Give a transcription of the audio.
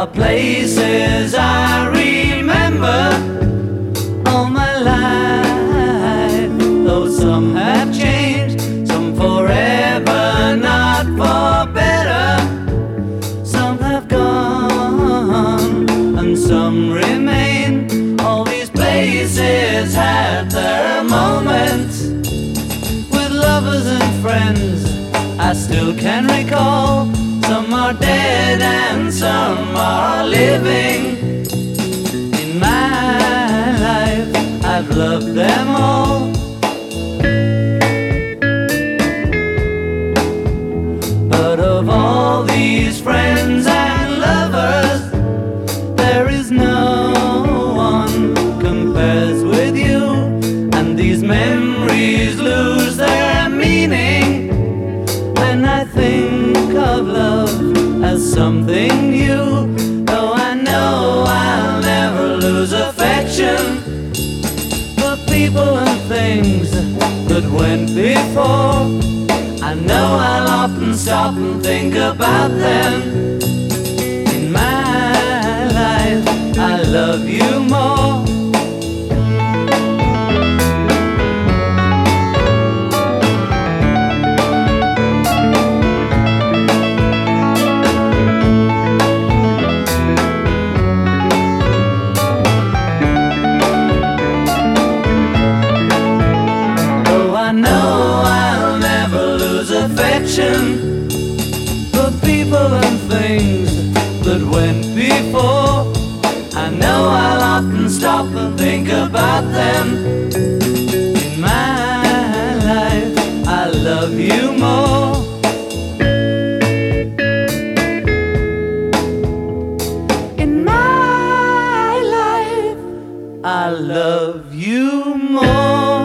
are places I remember all my life, though some have changed, some forever, not for better. Some have gone and some remain. All these places had their moments with lovers and friends I still can recall. Some are dead and some are living. In my life I've loved them all. But of all these friends and lovers, there is no one compares with you. And these memories lose their meaning when I think of love as something new. Though I know I'll never lose affection for people and things that went before. I know I'll often stop and think about them. In my life I love you more. Affection for people and things that went before. I know I'll often stop and think about them. In my life I love you more. In my life I love you more.